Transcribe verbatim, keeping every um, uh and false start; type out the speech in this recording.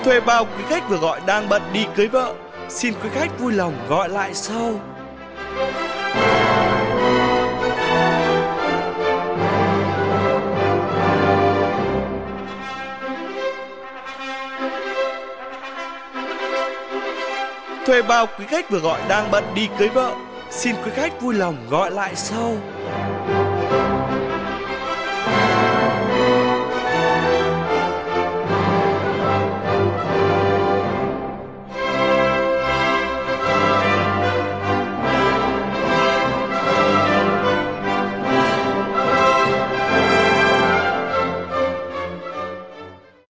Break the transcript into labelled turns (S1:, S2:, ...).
S1: Thuê bao quý khách vừa gọi đang bận đi cưới vợ. Xin quý khách vui lòng gọi lại sau. Thuê bao quý khách vừa gọi đang bận đi cưới vợ. Xin quý khách vui lòng gọi lại sau.